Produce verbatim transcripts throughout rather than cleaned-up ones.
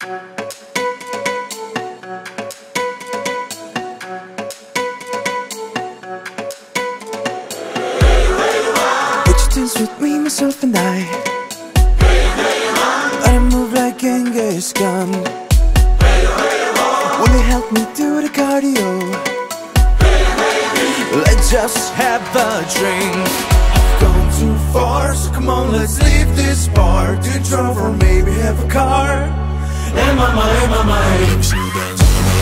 With me, myself and I, I move like Genghis Khan. Will you help me do the cardio? Let's just have a drink. I've gone too far, so come on, let's leave this bar. Do you drive or maybe have a car? Am I my, am I my?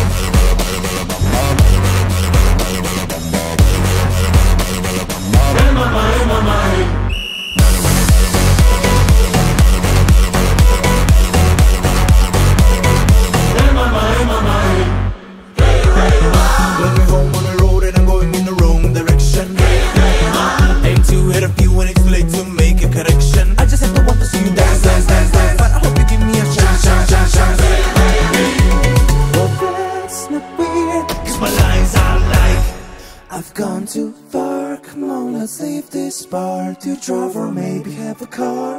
I've gone too far, come on, let's leave this bar. Do you drive or maybe have a car?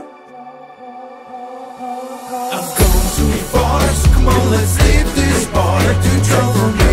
I've gone too far, so come on, let's leave this bar. Do you drive or maybe